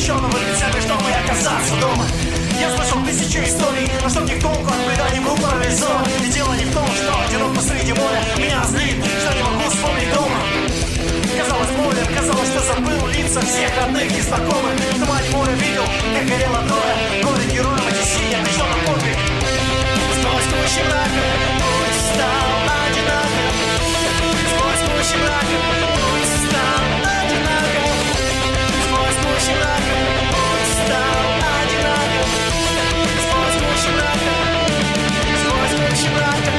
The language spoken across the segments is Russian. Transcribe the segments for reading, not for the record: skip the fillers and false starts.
ученого лицами, чтобы оказаться дома. Я слышал тысячи историй, но чтоб не в толку от преданий был парализован. И дело не в том, что одинок посреди моря. Меня злит, что не могу вспомнить дома. Казалось болен, казалось, что забыл лица всех родных и знакомых. В тумане моря видел, как горело Троя. Горе героям Одиссея, пришел на подвиг. Сквозь кучи мрака путь стал одинаков. Сквозь кучи мрака путь стал одинаков. Сквозь кучи мрака путь стал одинаков. Сквозь кучи мрака, сквозь кучи мрака.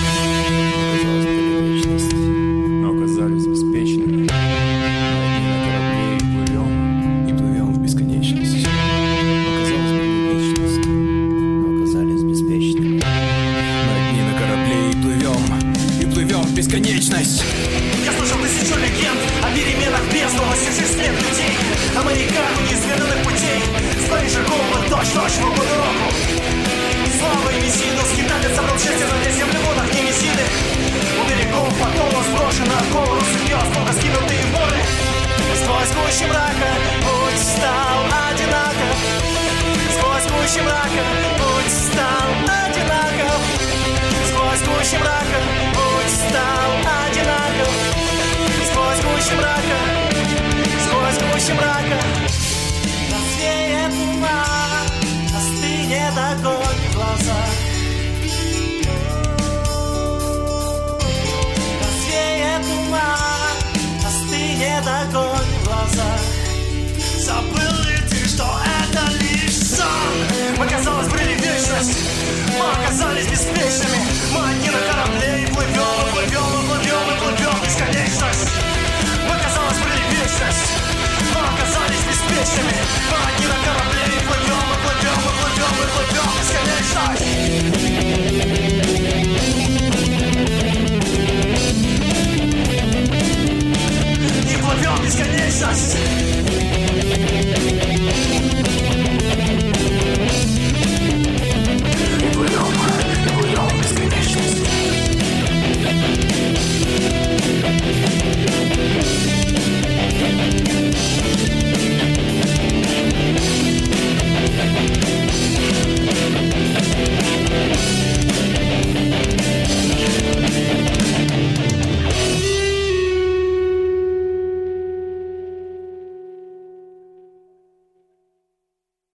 Но оказались беспечными. На корабле и плывем в бесконечность. Но оказались беспечными. Мы одни на корабле и плывем в бесконечность. Я слышал тысячу легенд о переменах бездну, носивших след людей, о моряках у неизведанных путей. С Парижа голубы точь-точь в угоду року. Слава и Мессину, скиталец собрал счастье на землю в водах Немесины. У берегов потола сброшена оковы, усыпилась много скинутые в море. Сквозь кучи мрака путь стал одинаков. Сквозь кучи мрака путь стал одинаков. Сквозь кучи мрака путь стал одинаков. Сквозь кучи мрака, сквозь кучи мрака. Развеет туман, остынет огонь в глазах. Развеет туман, остынет огонь в глазах. Забыл ли ты, что это лишь сон? Мы, казалось, брели вечность, мы оказались беспечными. Мы одни на корабле и плывем, и плывем, и плывем, и плывем в бесконечность. Мы, казалось, брели вечность, мы оказались беспечными. Мы одни на корабле и плывем, и плывем, и плывем, и плывем в бесконечность.